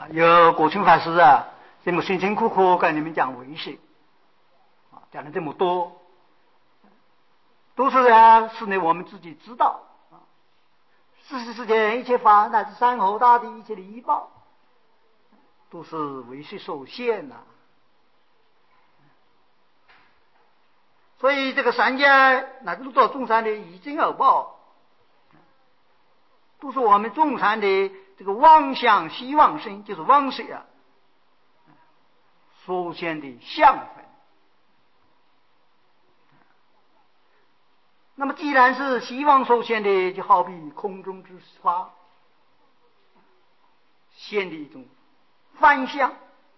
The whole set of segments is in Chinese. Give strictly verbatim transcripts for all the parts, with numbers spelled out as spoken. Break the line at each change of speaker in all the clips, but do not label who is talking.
有国清法师啊，这么辛辛苦苦跟你们讲唯识，啊，讲了这么多，都是啊，是呢我们自己知道啊。世世世间一切法，乃至山河大地一切的依报，都是唯识所现呐、啊。所以这个三界乃至到众生的以经而报，都是我们众生的这个妄想希望心，就是妄识啊所现的相分。那么既然是希望所现的，就好比空中之花现的一种幻象。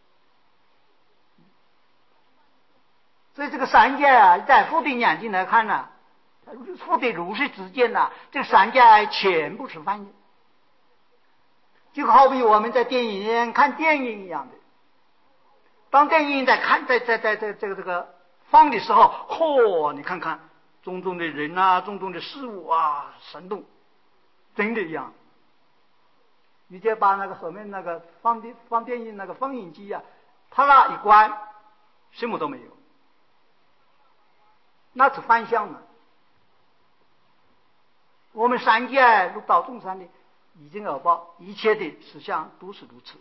所以这个三界啊，在佛的眼睛来看呢、啊，佛的如是之见呐、啊，这个三界全部是幻象，就好比我们在电影院看电影一样的。当电影在看在在在在这个这个放的时候，嚯、哦，你看看种种的人啊，种种的事物啊，生动，真的一样。你就把那个上面那个放的放电影那个放映机啊，啪啦一关，什么都没有。那是幻象嘛。我们三界入道众生的以经而报，一切的实相都是如此，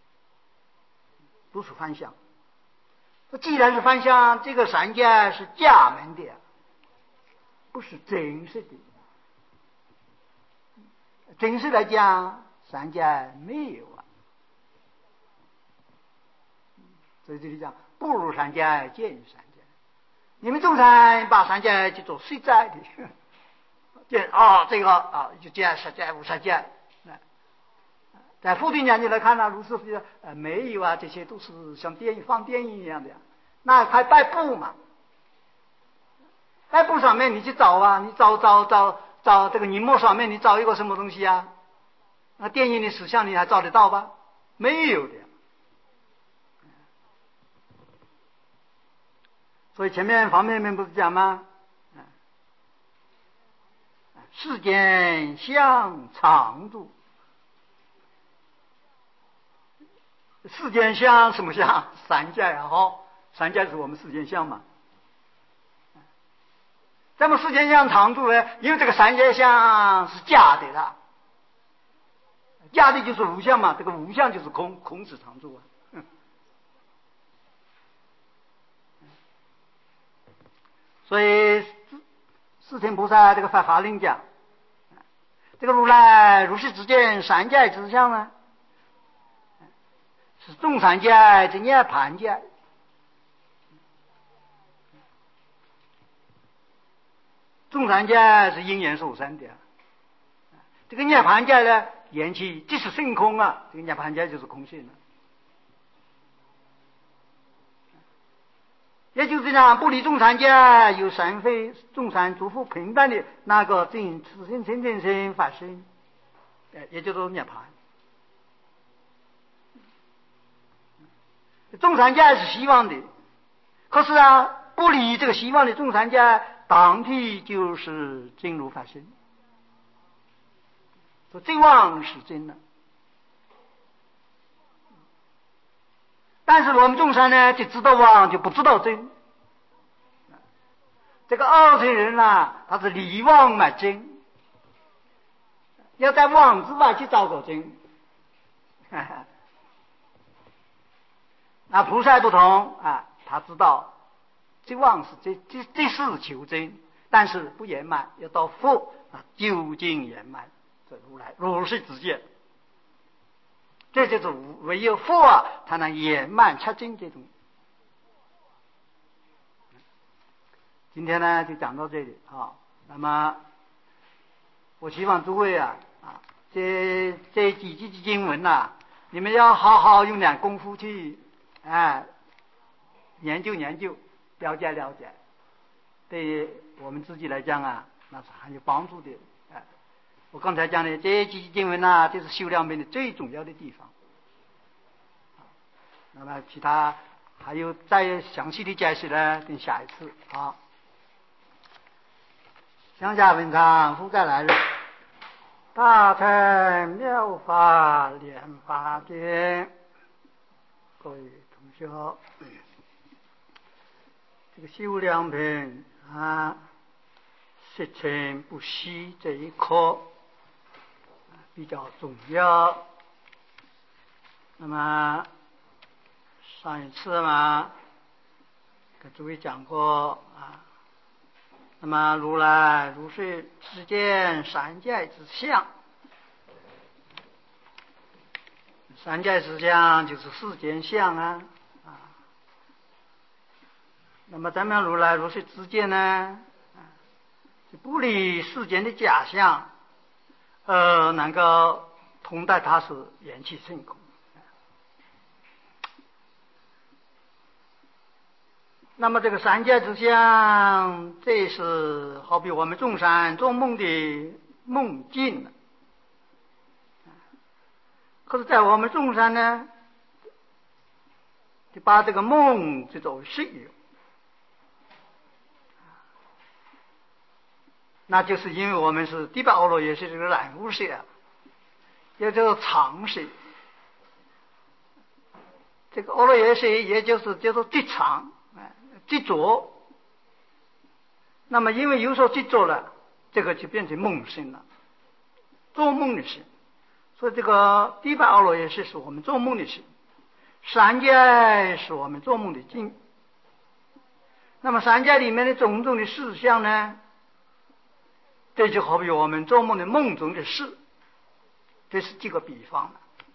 都是幻象。既然是幻象，这个三界是假门的，不是真实的。真实来讲，三界没有啊。所以这里讲，不如三界，见于三界。你们众生把三界就做实在的，见啊、哦、这个啊就见实在无实在。在佛的眼睛来看呢，如是说呃没有啊，这些都是像电影放电影一样的，那还摆布嘛？摆布上面你去找啊，你找找找找这个荧幕上面你找一个什么东西啊？那电影的实相你还找得到吧？没有的。所以前面方面面不是讲吗？世间相常住，世间相什么相？三界啊！哈，三界是我们世间相嘛。那么世间相常住呢？因为这个三界相是假的啦，假的就是无相嘛，这个无相就是空，空是常住啊。所以世亲菩萨这个法华令讲，这个如来如是之见三界之相呢，是众三界之涅盘界。众三界是因缘所生的，这个涅盘界呢，言其即是性空啊，这个涅盘界就是空性了。也就是讲，不离众三界，有三非众三诸佛平等的那个真自性清净心法身，也就是涅盘。众三界是希望的，可是啊，不离这个希望的众三界，当体就是真如法身。说真妄是真的，但是我们众生呢，就知道妄，就不知道真。这个二乘人啊，他是离妄买真，要在妄之外去找个真。那菩萨不同啊，他知道这妄是这这这是求真，但是不圆满，要到佛啊究竟圆满，这如来如是之见。这就是唯有佛啊，才能圆满彻真这种。今天呢就讲到这里啊。那么我希望诸位啊啊，这这几句经文呐、啊，你们要好好用点功夫去哎研究研究，了解了解，对于我们自己来讲啊，那是很有帮助的。哎，我刚才讲的这几句经文呐、啊，这是修两边的最重要的地方。那么其他还有再详细的解释呢，等下一次啊。乡下文章复再来日。 大乘妙法莲华经，各位同学，这个修良品啊，实诚不息这一课比较重要。那么上一次嘛，跟诸位讲过啊。那么如来如是知见三界之相，三界之相就是世间相啊啊。那么咱们如来如是知见呢，就不离世间的假象，呃，能够同待它是缘起性空。那么这个三界之相，这是好比我们众生做梦的梦境，可是在我们众生呢，就把这个梦就作为实有，那就是因为我们是第八阿罗耶识这个染污识，也叫做常识。这个阿罗耶识也就是叫做执常。执着，那么因为有所执着了，这个就变成梦性了，做梦的事。所以这个第八阿罗耶识是我们做梦的事，三界是我们做梦的境。那么三界里面的种种的事项呢，这就好比我们做梦的梦中的事，这是这个比方。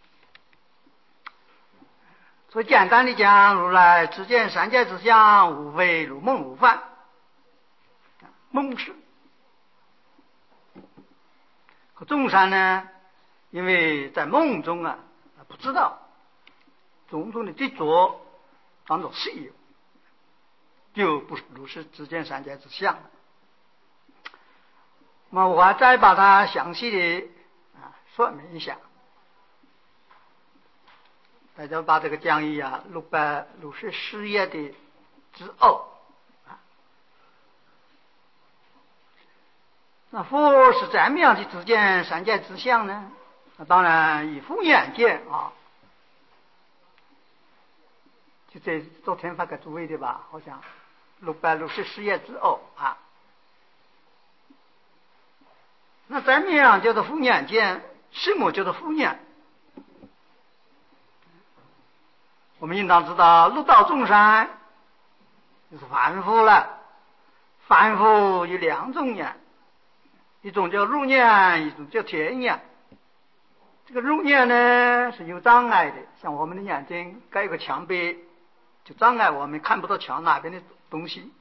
所以简单的讲，如来知见三界之相，无非如梦如幻，梦事。可众生呢，因为在梦中啊，不知道种种的执着当作实有，就不如是知见三界之相了。那么我再把它详细的啊说明一下。大家把这个讲义啊，六百六十四页的之二啊，那佛是怎么样去知见三界之相呢？那当然以佛眼见啊，就这昨天发给诸位的吧，好像六百六十四页之二啊。那怎么样叫做佛眼见？什么叫做佛眼？我们应当知道，六道众生就是凡夫了。凡夫有两种眼，一种叫入眼，一种叫天眼。这个入眼呢是有障碍的，像我们的眼睛盖有个墙壁，就障碍我们看不到墙那边的东西。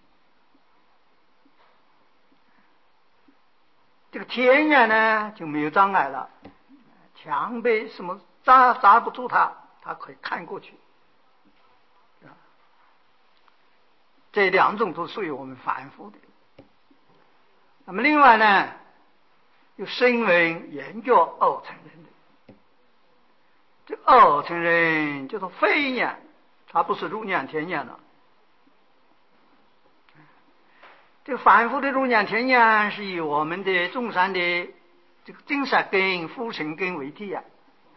这个天眼呢就没有障碍了，墙壁什么扎扎不住它，它可以看过去。这两种都属于我们凡夫的。那么另外呢，有声闻研究二乘人的，这二乘人叫做非眼，它不是入眼天眼了。这个凡夫的入眼天眼是以我们的众生的这个精神根、肤尘根为体啊。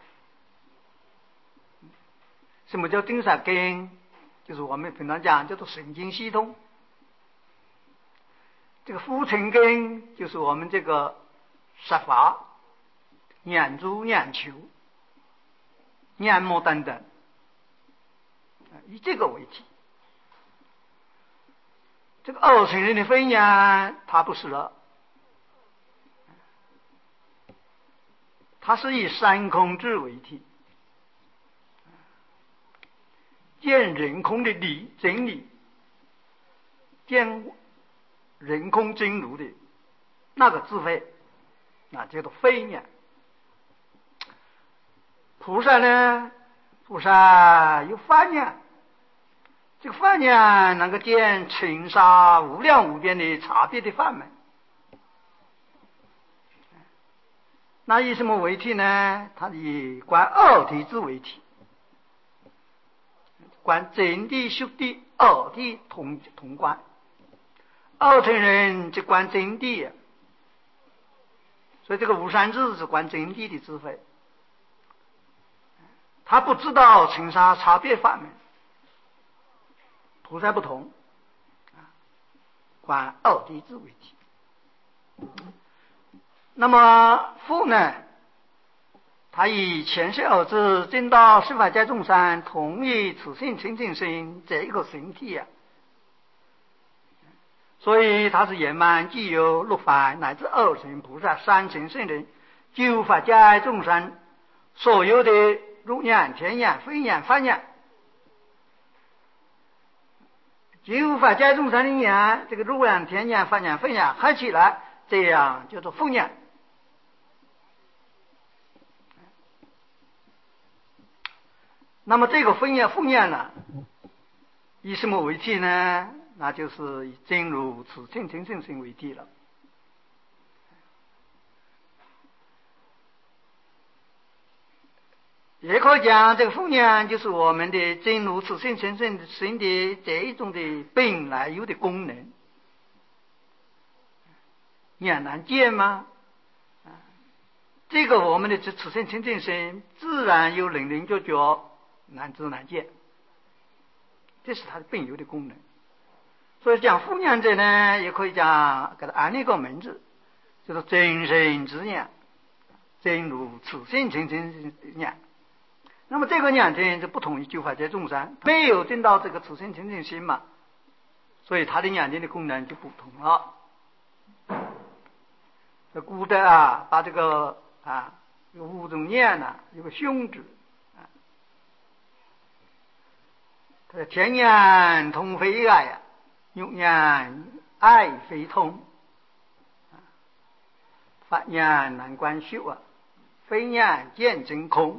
什么叫精神根？就是我们平常讲叫做神经系统。这个肤尘根就是我们这个色法、眼珠、眼球、眼膜等等，以这个为体。这个二乘人的非眼，它不是了，它是以三空智为体，见人空的理真理，见人空真如的那个智慧，那叫做非眼。菩萨呢，菩萨有法眼，这个法眼能够见尘沙无量无边的差别的法门。那以什么为体呢？它以观二体智为体，观真谛、虚谛二谛同同观。二乘人就观真谛， 所以这个无三智是观真谛的智慧，他不知道尘沙差别法门，菩萨不同，观二谛智为体。那么父呢，他以前世而知，见到十法界众生同一此性清净心这一个形体啊，所以他是圆满具有六法乃至二乘菩萨三乘圣人九法界众生所有的入眼、天眼、慧眼、法眼，九法界众生的眼，这个入眼、天眼、法眼、慧眼合起来，这样叫做慧眼。那么这个慧眼、慧眼呢，以什么为体呢？那就是以真如此清净心性为体了。也可以讲，这个慧眼就是我们的真如此性清净心的这一种的本来有的功能。眼难见吗？这个我们的此性清净心自然有棱棱角角，难知难见，这是它的本有的功能。所以讲慧眼者呢，也可以讲给它安一个名字，就是真神之眼，真如此性清净眼。那么这个眼睛就不同于九法界众生，没有证到这个此性清净心嘛，所以他的眼睛的功能就不同了。这古代啊，把这个啊这个五种眼呢，有个凶字啊，他说天眼通非爱呀，肉眼爱非通，法眼难观修啊，慧眼见真空。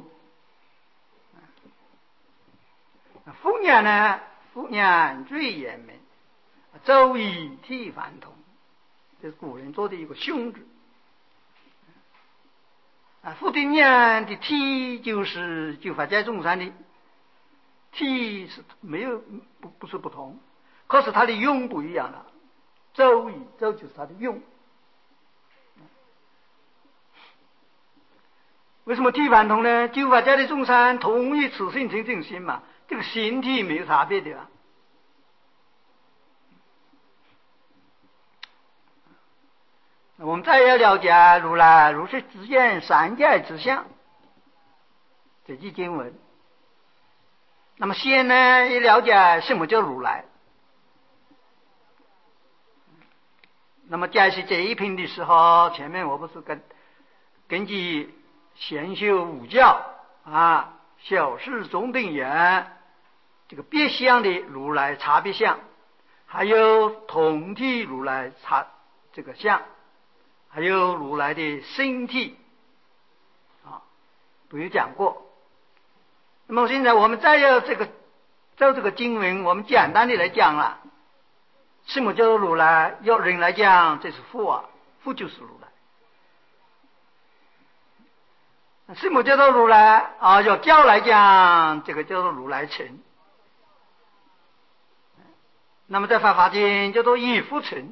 慧眼呢，慧眼最圆满，周以体凡同，这是古人做的一个凶字。啊，佛的眼的体就是九法界众生的体是没有不不是不同，可是它的用不一样了。周以周就是它的用。为什么体凡同呢？九法界的众生同一此性清净心嘛，这个形体没有差别的啦。我们再要了解如来如是之见三界之相这句经文，那么先呢也了解什么叫如来。那么解释这一品的时候，前面我不是跟根据贤修五教啊，小事中等言这个别相的如来差别相，还有同体如来差这个相，还有如来的身体啊，都有讲过。那么现在我们再要这个照这个经文，我们简单的来讲了，什么叫做如来？要人来讲，这是佛啊，佛就是如来。什么叫做如来啊？要教来讲，这个叫做如来乘。那么在法华经叫做以佛乘。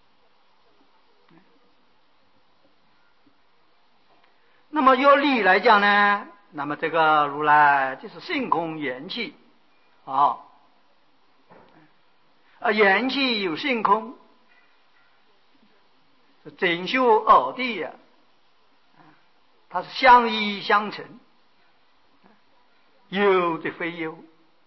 那么要理来讲呢，那么这个如来就是性空缘起啊，啊缘起有性空，真修二谛呀，它是相依相成，有的非有，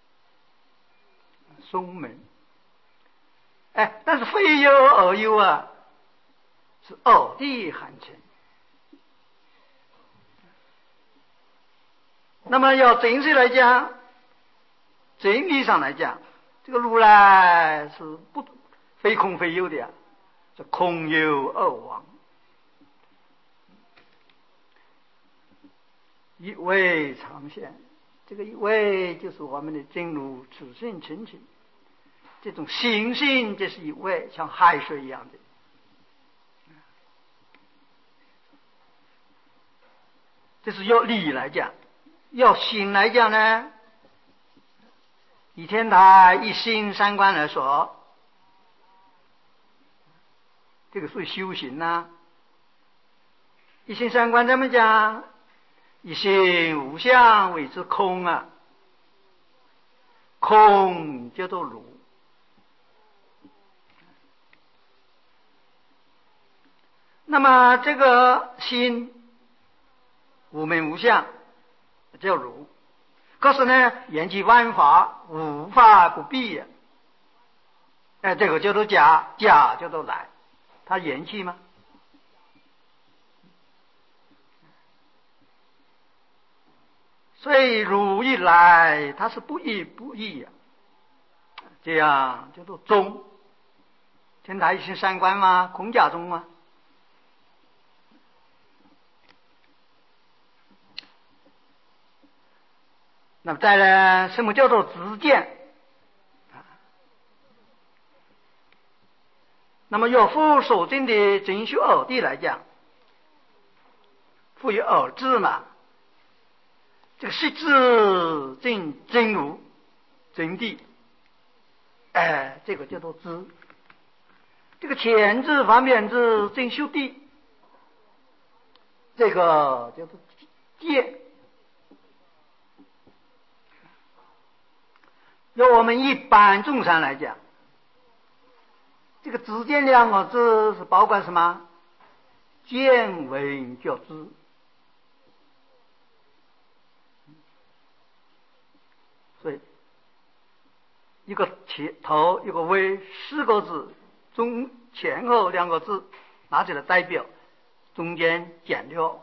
松门。哎，但是非有而有啊，是二谛含成。那么要真实来讲，真理上来讲，这个如来是不非空非有的呀，是空有二王，一位常现。这个一位就是我们的真如此性清净，这种心性，这是一位像海水一样的。这是要理来讲。要心来讲呢，以天台一心三观来说，这个属于修行呐、啊。 一心三观怎么讲？一心无相谓之空啊，空叫做如。那么这个心无名无相叫如，可是呢，缘起万法，无法不必呀、啊。哎，这个叫做假，假叫做来，它缘起吗？所以如一来，它是不异不异呀、啊，这样叫做中。天台一心三观吗？空假中吗？那么再来，什么叫做直见？那么有佛所证的真修二谛来讲，复有二智嘛，这个实智证真如真谛，哎，这个叫做知。这个前智方面智真修谛，这个叫做见。由我们一般众生来讲，这个知见两个字是包括什么？见闻觉知。所以一个前头一个尾，四个字，中前后两个字拿起来代表，中间减掉。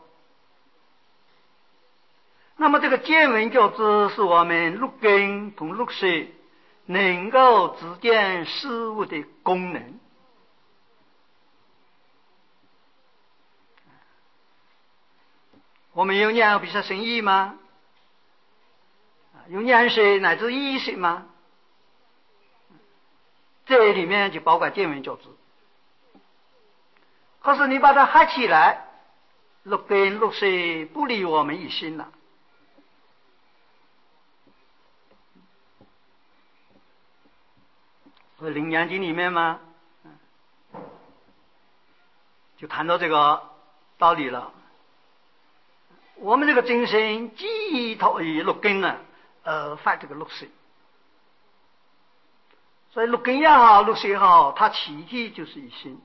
那么这个见闻觉知是我们六根同六识能够知见事物的功能。我们有眼比较生意吗？有眼识乃至意识吗？这里面就包括见闻觉知。可是你把它合起来，六根六识不离我们一心了。所以《楞严经》里面嘛，就谈到这个道理了。我们这个精神寄托于六根呢，而发这个六识。所以六根也好，六识也好，它其体就是一心。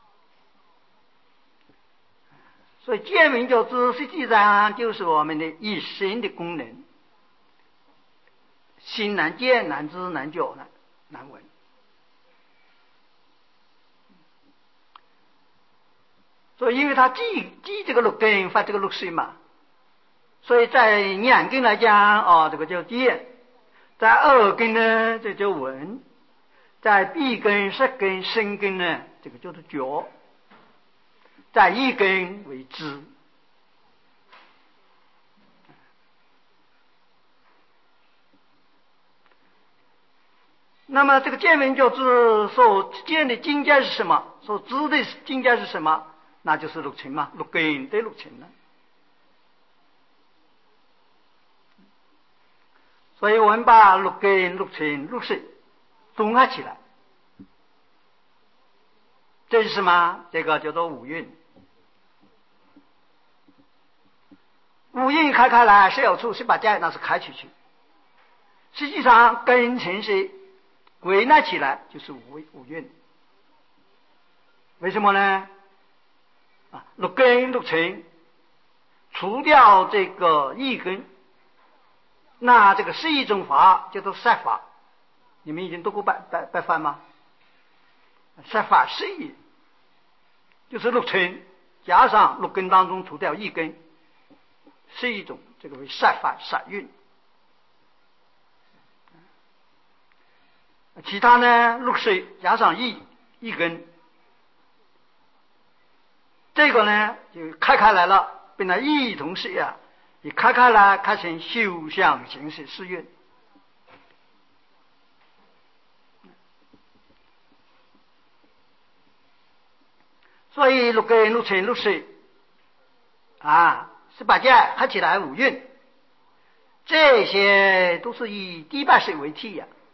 所以见闻觉知实际上就是我们的一心的功能。心难见，难知，难觉，难难闻。所以因为它记记这个六根发这个六识嘛，所以在眼根来讲哦，这个叫见；在耳根呢，这叫闻；在鼻根、舌根、身根呢，这个叫做觉；在意根为知。那么这个见闻觉知所见的境界是什么？所知的境界是什么？那就是六尘嘛，六根对六尘了。所以我们把六根、六尘、六识综合起来，这是什么？这个叫做五蕴。五蕴开开来，十有处十八界，那是开出去。实际上根尘是归纳起来就是五五蕴。为什么呢？啊，六根六尘，除掉这个一根，那这个是一种法叫做色法。你们已经读过白白白饭吗？色法是一，就是六尘加上六根当中除掉一根，是一种这个为色法色蕴。其他呢，六识加上一一根，这个呢就开开来了，变成一同识啊，你开开来开成修相形式四蕴。所以六根六尘六识啊，十八界合起来五蕴，这些都是以第八识为体呀、啊。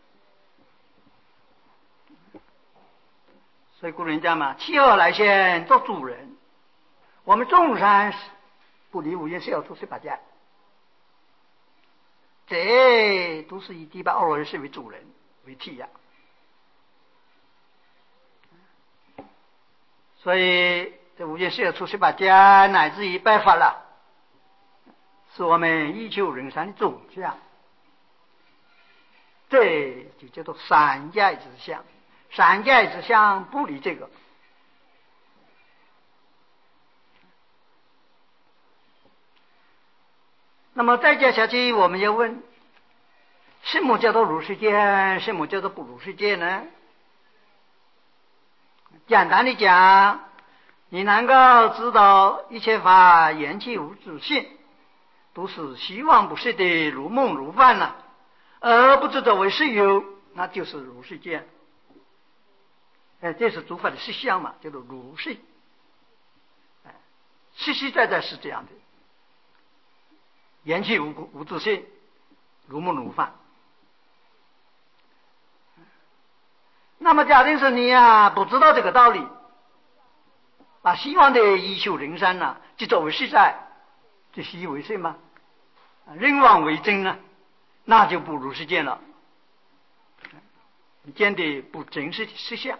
所以古人讲嘛，气候来先做主人， 我们众生不离五蕴是要出十八界，这都是以第八阿罗汉为主人为体呀。所以这五蕴是要出十八界，乃至于百法了，是我们依求人生的总相，这就叫做三界之相。三界之相不离这个。那么再接下去，我们要问：什么叫做如是界？什么叫做不如是界呢？简单的讲，你能够知道一切法缘起无自性，都是虚妄不实的如梦如幻了、啊，而不知作为是有，那就是如是界。哎，这是诸法的实相嘛，叫做如是。哎，实实在在是这样的，缘起无无自性，如梦如幻。那么假定是你啊不知道这个道理，把希望的依修人生呢、啊，就作为实在，这习以为是吗？人妄为真啊，那就不如是见了，你见的不真实的实相。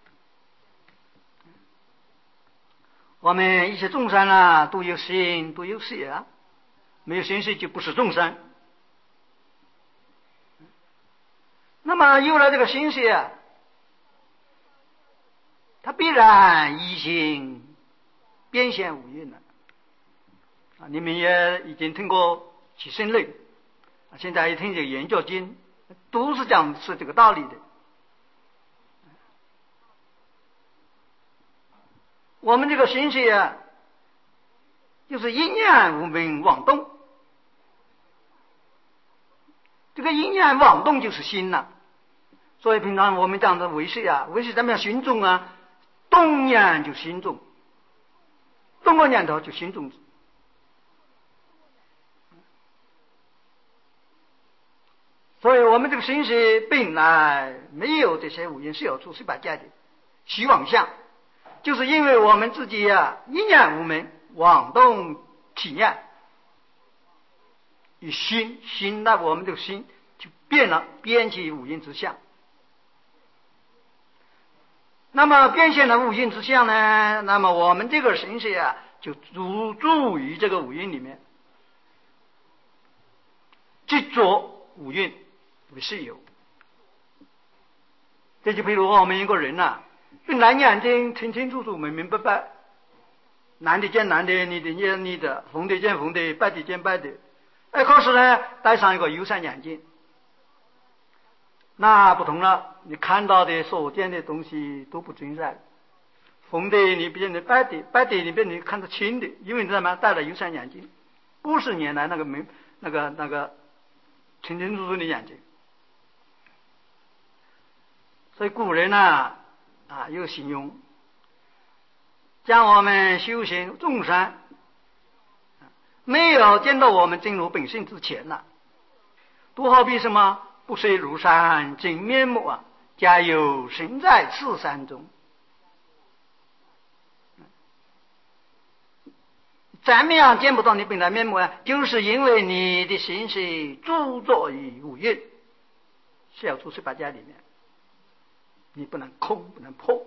我们一切众生啊，都有心，都有识啊，没有心识就不是众生。那么有了这个心识啊，它必然一心变现五蕴了啊！你们也已经听过起身论，现在一听这个研究经，都是讲是这个道理的。我们这个心识啊，就是一念无明妄动，这个一念妄动就是心了、啊。所以平常我们讲的唯识啊，唯识怎么样心中啊？动念就心中，动个念头就心中。所以我们这个心识本来没有这些五蕴是有出十八界的虚妄相，就是因为我们自己啊一念无明妄动起念，以心心那我们这个心就变了，变起五蕴之相。那么变现了五蕴之相呢，那么我们这个心识啊就入住于这个五蕴里面，执着五蕴为是有。这就比如我们一个人呐、啊，本来眼睛清清楚楚明明白白，男的见男的，女的见女的，红的见红的，白的见白的，哎，可是呢戴上一个有色眼镜，那不同了，你看到的所见的东西都不真实，红的你变成白的，白的你变成看得清的，因为你知道吗？戴了有色眼镜，不是原来那个明那个那个清清楚楚的眼睛。所以古人呢啊有形容，将我们修行众生没有见到我们真如本性之前呢，都好比什么？不识庐山真面目啊！假有身在此山中。怎么样见不到你本来面目啊？就是因为你的心是著作于五蕴，是要出十八界里面，你不能空，不能破。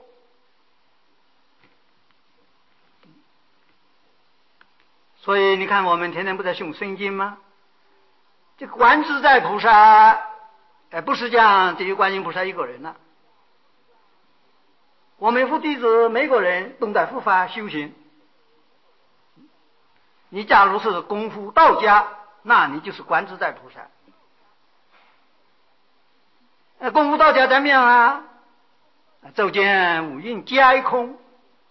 所以你看，我们天天不在诵圣经吗？这个观自在菩萨。哎，不是讲只有观音菩萨一个人了、啊。我们佛弟子每个人都在护法修行。你假如是功夫道家，那你就是观自在菩萨。呃，功夫道家怎么样啊？骤见五蕴皆空。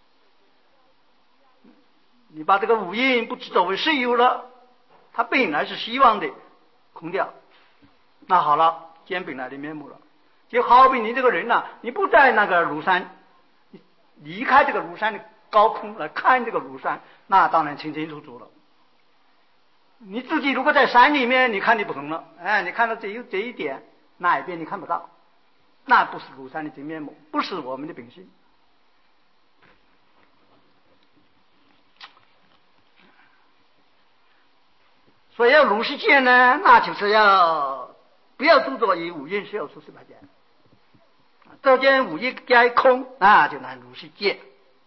你把这个五蕴不作为实有了，它本来是希望的空掉。那好了。见本来的面目了，就好比你这个人呐、啊，你不在那个庐山，你离开这个庐山的高空来看这个庐山，那当然清清楚楚了。你自己如果在山里面，你看的不同了，哎，你看到只有这一点，那一边你看不到，那不是庐山的真面目，不是我们的本性。 所以要如是见呢，那就是要不要著作于五蕴是有出十八界，照见五蕴皆空，那就能如是见。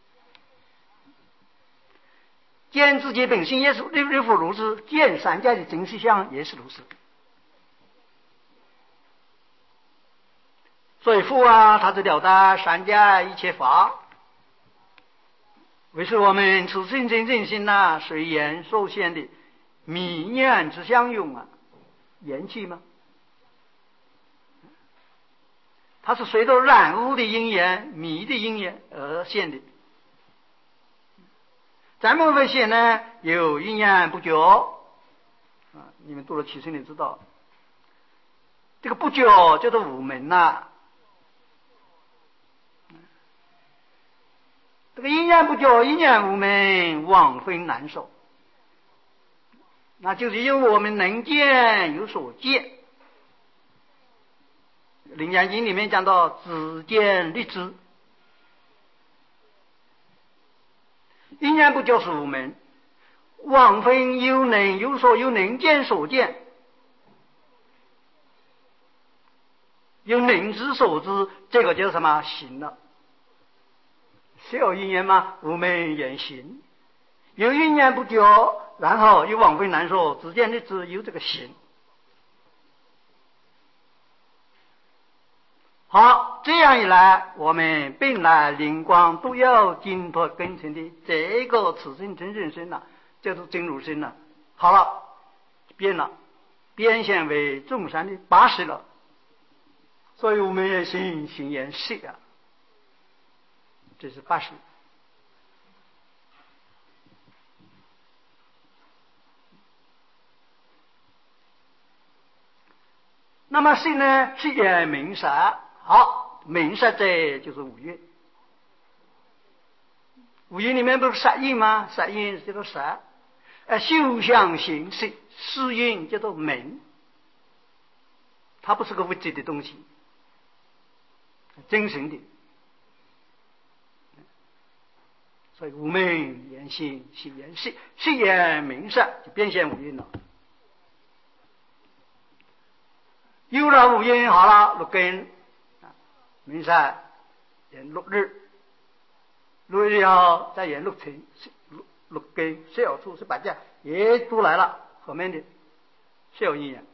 见自己本性也是亦复如是，见三界的真实相也是如是。所以佛啊，他是了达三界一切法，为是我们此生真正心呐，随缘受限的迷念之相用啊，缘起吗？它是随着染污的因缘、迷的因缘而现的。咱们会现呢，有因缘不觉啊，你们读了起身你知道，这个不觉叫做无门呐、啊。这个因缘不觉，因缘无门，妄分难受。那就是因为我们能见有所见。《楞严经》里面讲到知见立知，因缘不觉是无门，妄分有能有所有能见所见，有能知所知，这个叫什么行了？是有因缘吗？无门言行，有因缘不觉，然后有妄分难受，知见立知，有这个行。好，这样一来，我们本来灵光都要精脱根尘的这个此生真正身了，叫做真如身了。好了，变了，变现为众生的八识了。所以我们也行行言识啊，这是八识。那么识呢？是言明杀。好，明杀这就是五蕴。五蕴里面不是杀印吗？杀印叫做杀，呃，修相行识，识印叫做明。它不是个物质的东西，精神的。所以无明言行，行言识，识言明杀，就变现五蕴了。有了五蕴，好了，六根。明杀演六日，六日以后再演六尘，六六根十有处十八界也都来了，后面的是有因缘。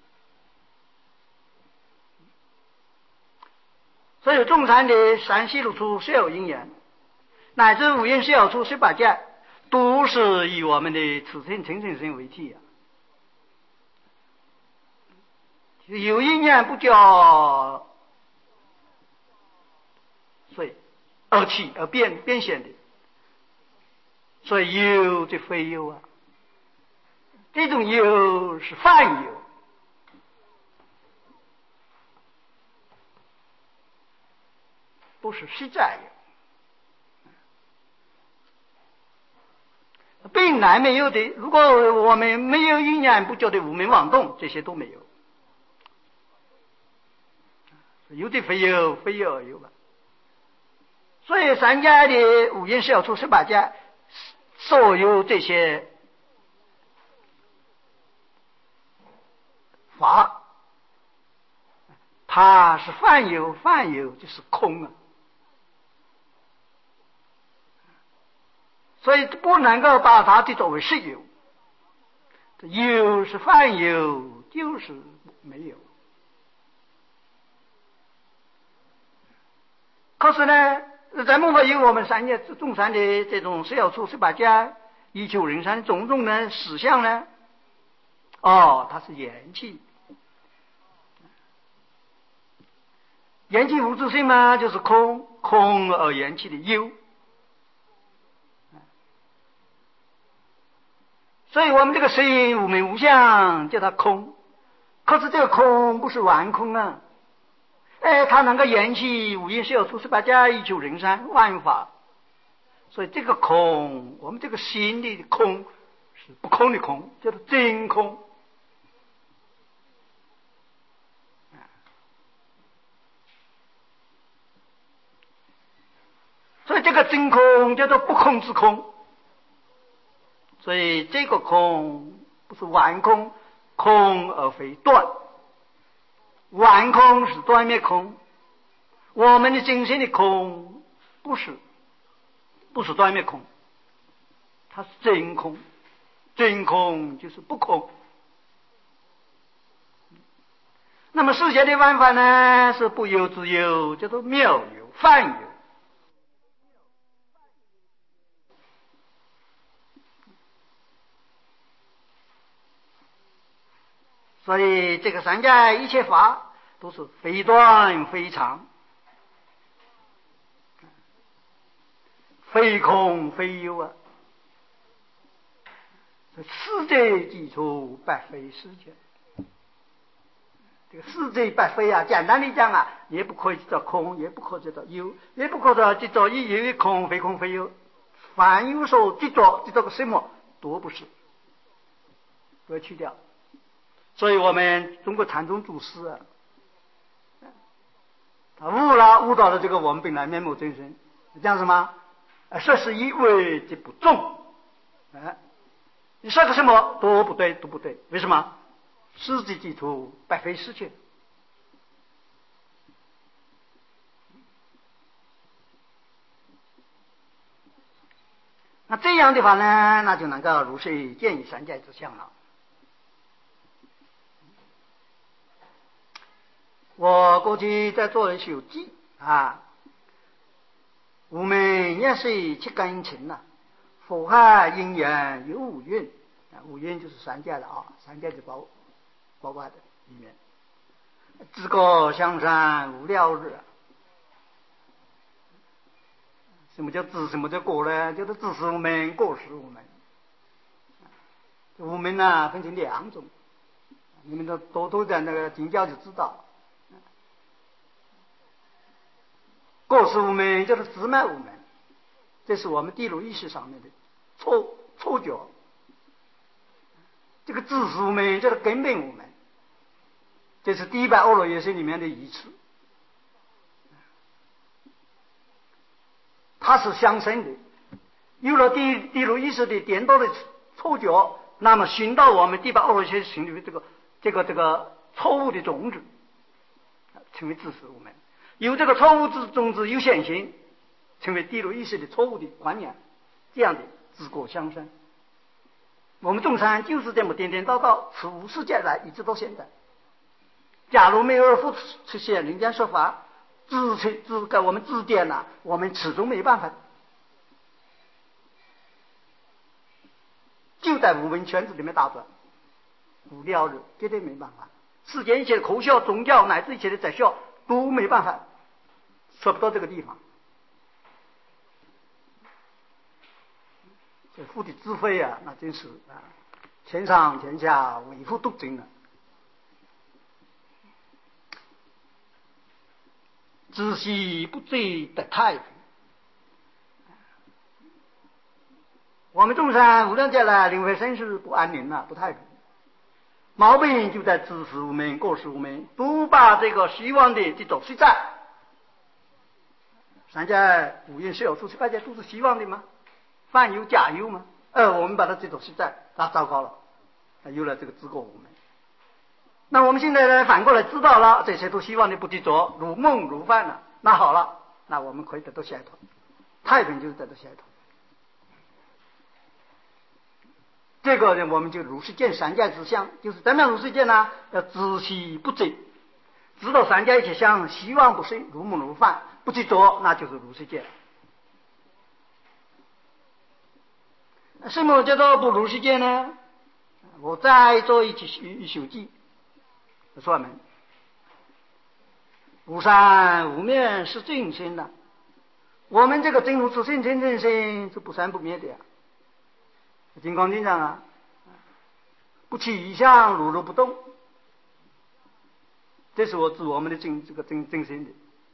所以众禅的三细六处是有因缘，乃至五蕴十有处十八界，都是以我们的此生成圣身为体啊。有因缘不叫。所以而起而变变现的，所以有这非有啊，这种有是泛有，不是实在有。本来没有的，如果我们没有因缘不觉得无明妄动，这些都没有。有的非有，非有而有吧。所以三界的五蕴十有处十八界，所有这些法，它是泛有，泛有就是空啊。所以不能够把它的作为实有，有是泛有，就是没有。可是呢，在末法有我们三界众山的这种十有处十八界依求人山种种的实相呢，哦，它是缘起。缘起无自性嘛，就是空，空而缘起的有。所以我们这个身无名无相叫它空，可是这个空不是完空啊。哎，它能够缘起五蕴十有处十八界依求人山万法，所以这个空，我们这个心里的空是不空的空，叫做真空。所以这个真空叫做不空之空。所以这个空不不是完空，空而非断。完空是断灭空，我们的精神的空不是不是断灭空，它是真空，真空就是不空。那么世界的万法呢，是不有之有，叫做妙有泛有。所以这个三界一切法都是非断非常，非空非有啊！世界基础百非世界。这个世界百非啊，简单的讲啊，也不可以叫空，也不可以叫有，也不可以叫做一有一空，非空非有。凡有所执着，执着个什么都不是，都要去掉。所以我们中国禅宗祖师啊，他悟了悟到了这个我们本来面目真身，讲什么？说是一为即不中，哎，你说个什么都不对，都不对。为什么？世界基础百非世界。那这样的话呢，那就能够如是见于三界之相了。我过去在做的手记啊，我们也是七根尘呐，佛海因缘有五蕴，五蕴就是三界了啊，三界就包包括的里面。自果向善无量日，什么叫自？什么叫果呢？叫做自是无门，果是无门。无门呢分成两种，你们都都都在那个经教就知道。果是无门叫做自慢无门，这是我们地路意识上面的错错觉。这个自是无门叫做根本无门，这是第一百阿罗耶识里面的语词，它是相生的。有了地地路意识的颠倒的错觉，那么寻到我们第八阿罗耶识心里的这个这个这个错误的种子，成为自是无门。有这个错误之种子有显形，成为地路意识的错误的观念，这样的自果相生。我们众生就是这么颠颠倒倒，此无世界来一直到现在。假如没有二父出现人间说法，自自给我们指点了，我们始终没办法，就在无门圈子里面打转，无聊日绝对没办法。世间一切的口笑、宗教乃至一切的宰笑都没办法说不到这个地方。这父的智慧啊，那真是啊，天上天下唯父独尊了。知悉不罪得太平。我们众生无量劫来轮回生死不安宁了，不太平。毛病就在知识无门、过失无门，不把这个希望的这种实在。三界五蕴是有出去八界都是希望的吗？凡有假有吗？呃，我们把它这种实在，那糟糕了，有了这个自过无门。那我们现在呢，反过来知道了，这些都希望的不执着，如梦如幻了。那好了，那我们可以得到解脱，太平就是得到解脱。这个呢，我们就如是见三界之相，就是怎么样如是见呢？要知悉不执，知道三界一切相，希望不是如梦如幻，不执着，那就是如是见。什么叫做不如是见呢？我再做一起一手记，说明无善无灭是正心的。我们这个真如自性真正心是不善不灭的呀。金刚经上啊，不起一相，如如不动，这是我指我们的真这个真真心的。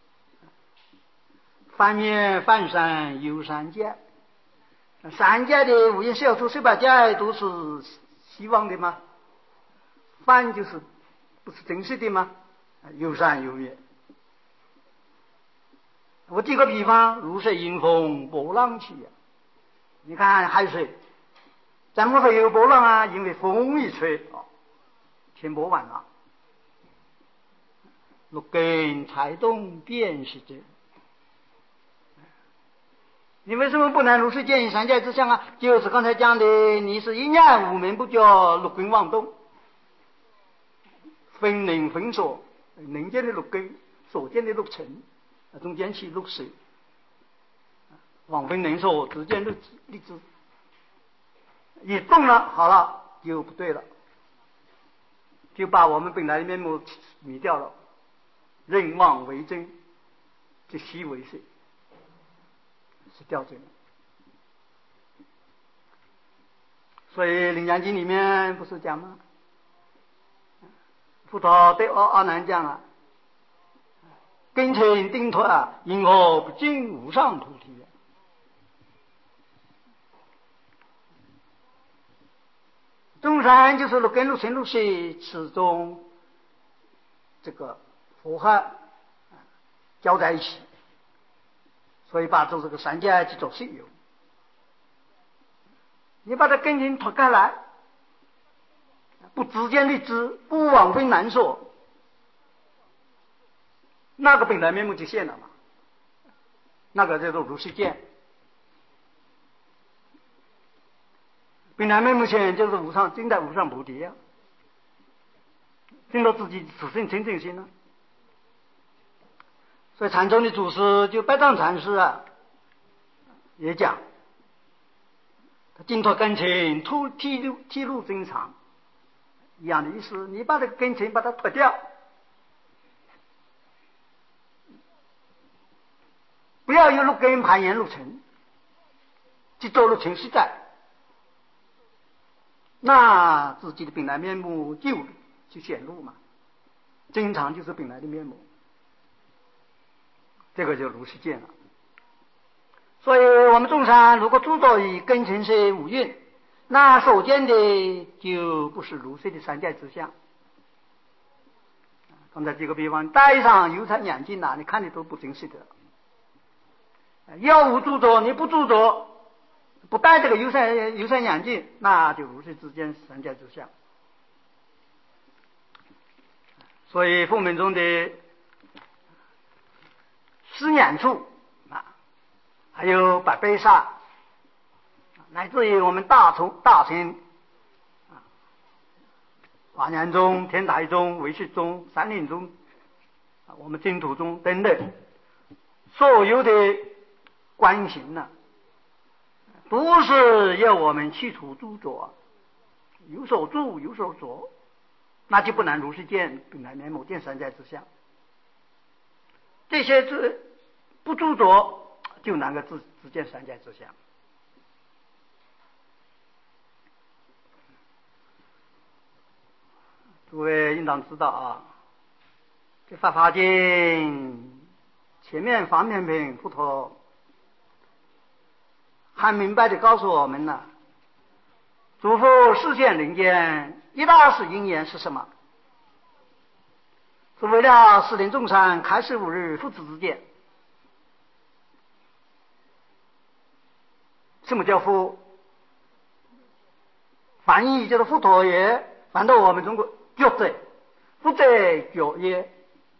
翻灭翻山有三界，三界的五蕴十有处十八界都是希望的吗？翻就是不是真实的吗？有善有灭。我举个比方，如是迎风波浪起，你看海水， 怎么会有波浪啊？因为风一吹，哦，天波完了。六根才动便是真。你为什么不能如是见三界之相啊？就是刚才讲的，你是一念无明不觉，六根妄动，分能分所，能见的六根，所见的六尘，中间起六识，妄分能所，只见六粒子，一动了，好了就不对了，就把我们本来的面目迷掉了，认妄为真，这虚为实。是掉罪了。所以《楞严经》里面不是讲吗？佛陀对阿阿难讲了：“根尘定脱啊，因何不尽无上菩提？”众生就是六根六尘六识始终这个符合交在一起。所以把做这个三界去做信有，你把它根尘脱开来，不直见立知，不妄分难说，那个本来面目就现了嘛，那个叫做如是见。本来面目现就是无上，真的无上菩提啊，证到自己自性真正心了。所以禅宗的祖师就白藏禅师啊，也讲，他净脱根尘，突剃入剃入真常，一样的意思。你把这个根尘把它脱掉，不要有六根攀缘六尘，去做六尘实在，那自己的本来面目就就显露嘛。真常就是本来的面目。这个就如是见了。所以我们众生如果著作于根尘是五蕴，那所见的就不是如是的三界之相。刚才举个比方，戴上有色眼镜啊，你看的都不真实的。要无著作，你不著作，不戴这个有色有色眼镜，那就如是之间三界之相。所以佛门中的思念处啊，还有百倍沙，乃至于我们大乘大乘啊，华严宗、天台宗、唯识宗、三论宗啊，我们净土宗等等，所有的观行呢，都是要我们去除诸着，有所住有所着，那就不能如是见本来面目，见三界之相。这些字不著着，就能够自自见三界之相。诸位应当知道啊，这《法华经》前面方便品佛陀很明白的告诉我们了，诸佛示现人间一大事因缘是什么？是为了使人众生开示五日父子之见。什么叫佛？翻译就是佛陀也，翻到我们中国觉者，佛者觉也。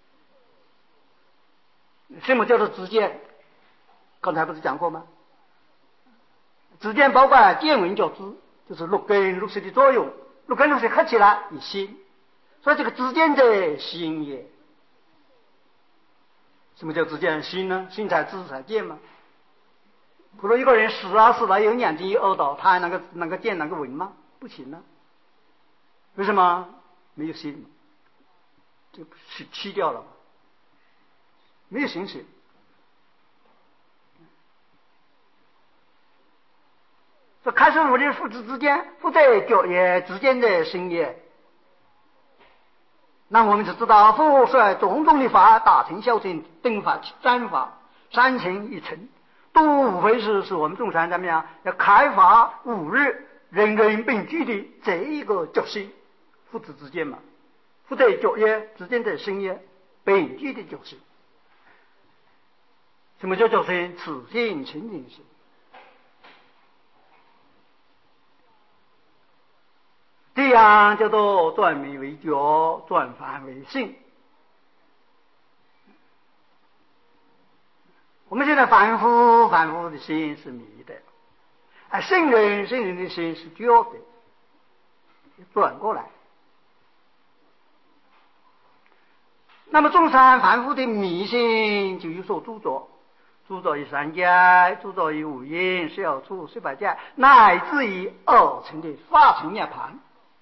什么叫做知见？刚才不是讲过吗？知见包括见闻觉知，就是六根六识的作用，六根六识合起来以心，所以这个知见者心也。什么叫知见？心呢？心才知才见嘛。比如一个人死啊死了，有眼睛有耳朵，他还能够能够见能够闻吗？不行啊。为什么？没有心，就去掉了，没有形式。这开示五的父子之间，父在觉也，之间的心也。那我们就知道，佛说种种的法，大乘小乘等法三法三乘一乘，都无非是是我们众生怎么样要开发五日人人并具的这一个觉性，父子之间嘛，父在觉也，之间的心也，并具的觉性。什么叫觉性？此性清净心。 样叫做转迷为觉，转凡为性。我们现在凡夫凡夫的心是迷的，啊，圣人圣人的心是觉的，转过来。那么中山凡夫的迷心就有所著作，著作于三界，著作于五阴、十处、十八界，乃至于二乘的法尘涅槃。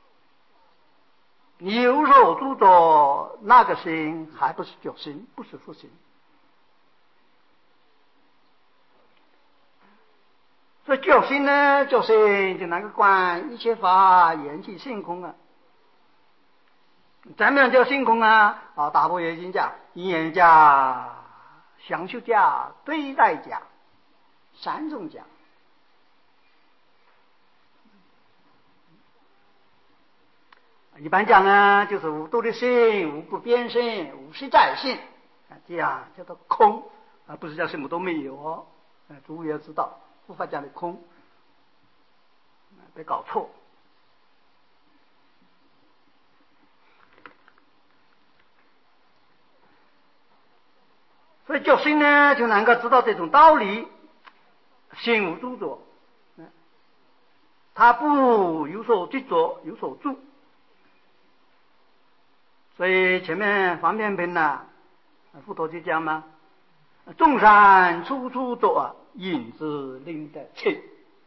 你有所著作，那个心还不是觉心，不是佛心。所以觉心呢，觉心就能够观一切法缘起性空啊。怎么样叫性空啊？啊，大般若经讲，因缘家、相续家、对待家三种家。一般讲呢，就是无度的性、无不变性、无实在性，啊，这样叫做空，啊，不是叫什么都没有哦。啊，诸位要知道，佛法讲的空，别搞错。所以觉心呢，就能够知道这种道理，心无著作，他不有所执着，有所住。所以前面方便品呢，佛陀就讲嘛，众山处处作，引之令得切。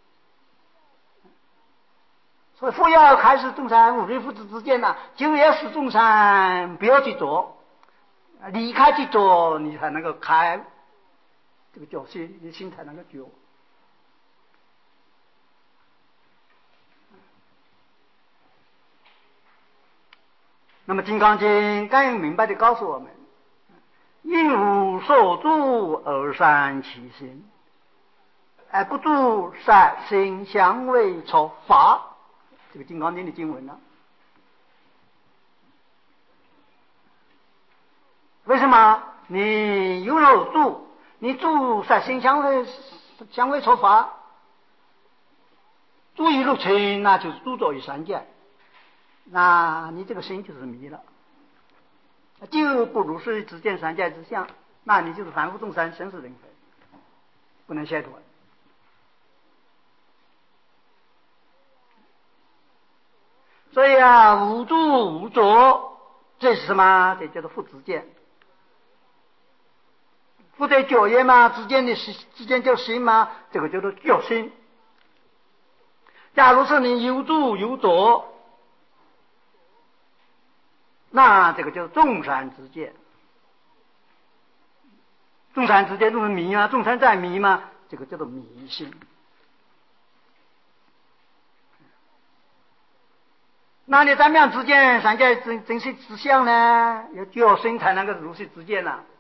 所以佛要开始众山五蕴父子之间呢，就要使众山不要去做，离开去做，你才能够开这个觉心，你心才能够觉。那么《金刚经》更明白地告诉我们：应无所住而生其心，而不住色心香味触法。这个《金刚经》的经文呢、啊？为什么？你有所住，你住色心香味香味触法，住于六尘，那就是住着于三界。那你这个心就是迷了，就不如是只见三界之相，那你就是凡夫众生，生死轮回，不能解脱。所以啊，无住无着，这是什么？这叫做父子见。父对觉业嘛，之间的之间叫心嘛，这个叫做觉心。假如是你有住有着，那这个叫众山之见。众山之间就是迷啊，众山在迷嘛，这个叫做迷心。那你怎么样之见三界真真实之相呢？要觉心才能够如实之见呐、啊。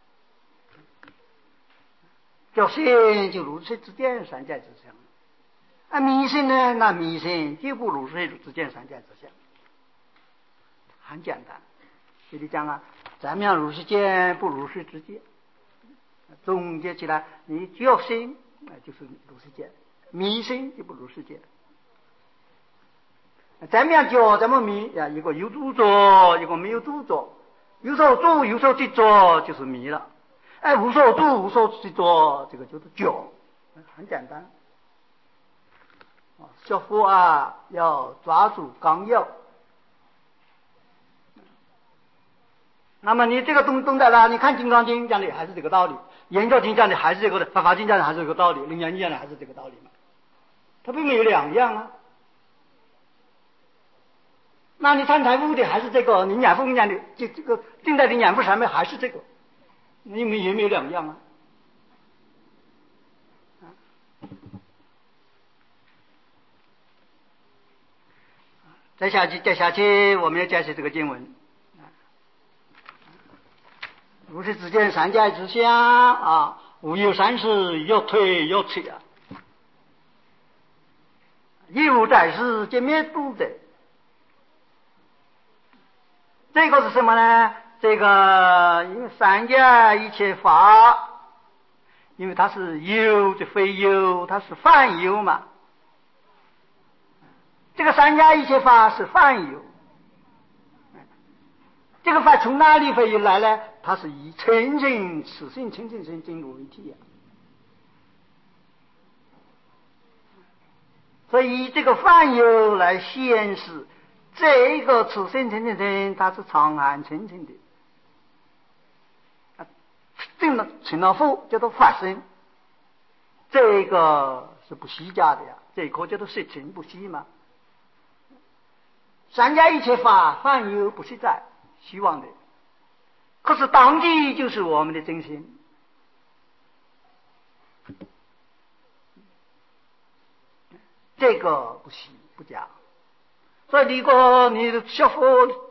觉心就如实之见三界之相，啊，迷心呢？那迷心就不如实之见三界之相。很简单，这里讲啊，怎么样如实见不如实之见？总结起来，你觉心那就是如实见，迷心就不如实见。怎么样觉怎么迷呀？一个有著作，一个没有著作，有所著有所执着就是迷了。哎，无所著无所执着，这个就是觉，很简单。学佛啊，要抓住纲要。那么你这个懂懂得了，你看《金刚经》讲的还是这个道理，《圆觉经》讲的还是这个的，《法华经》讲的还是这个道理，《楞严经》讲的还是这个道理嘛，它并没有两样啊。那你参财富的还是这个，你养父讲的这这个定在的养父上面还是这个，你们也没有两样啊。再下去，再下去，我们要解释这个经文。如是只见三界之相啊，无有三世，越推越切啊，亦无在世见灭度者。这个是什么呢？这个因为三界一切法，因为它是有就非有，它是泛有嘛。 这个三家一切法是泛有，这个法从哪里会来呢？它是以清净此性清净身进入为体啊。所以以这个泛有来显示这个此性清净身它是常安清净的。正了成了佛叫做法身，这个是不虚假的呀，这个叫做实情不虚嘛。三家一切法泛有不实在虚妄的，可是当即就是我们的真心。这个不虚不假。所以如果你学佛